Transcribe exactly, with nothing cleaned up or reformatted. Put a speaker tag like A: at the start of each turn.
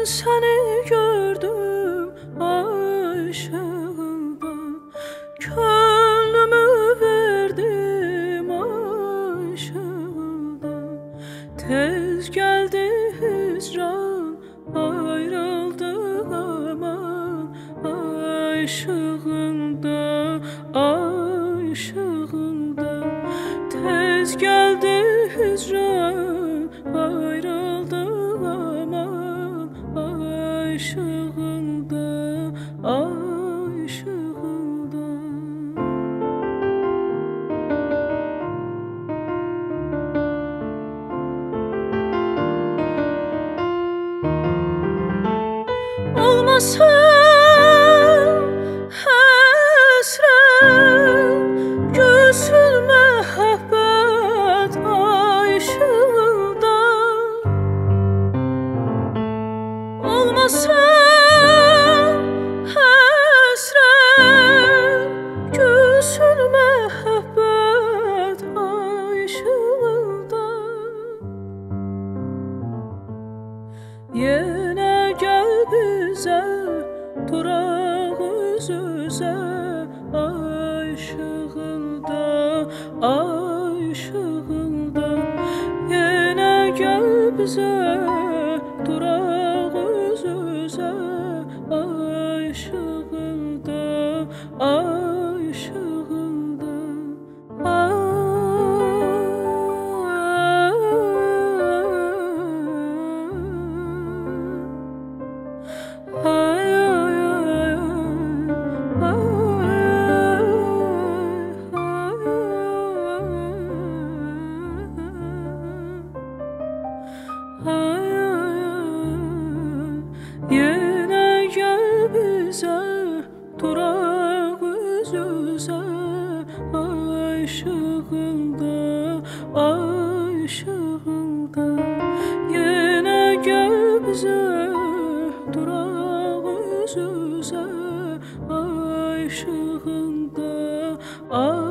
A: seni gördüm aşığımdan, gönlümü verdim aşığımdan. Tez geldi hicran, ayrıldık aman aşığımdan, aşığımdan. Tez geldi hicran, ayrıldık aman aşığımdan, aşığımdan. Olmasa hasret, gülsün mehabbet aşığımdan. Olmasa hasret, gülsün mehabbet aşığımdan. Yine gel bize, duraq üz-üzə aşığımda, aşığımda. Yine gel bize, duraq üz-üzə aşığımda, aşığımda. Yine gel bize, duraq üz-üzə aşığımda, aşığımda. Yine gel bize, duraq üz-üzə aşığımda, aşığımda.